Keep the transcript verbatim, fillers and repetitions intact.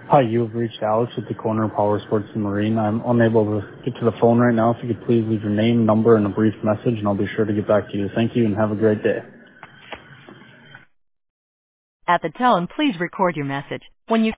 Hi, you have reached Alex at the corner of Power Sports and Marine. I'm unable to get to the phone right now. If you could please leave your name, number, and a brief message, and I'll be sure to get back to you. Thank you, and have a great day. At the tone, please record your message. When you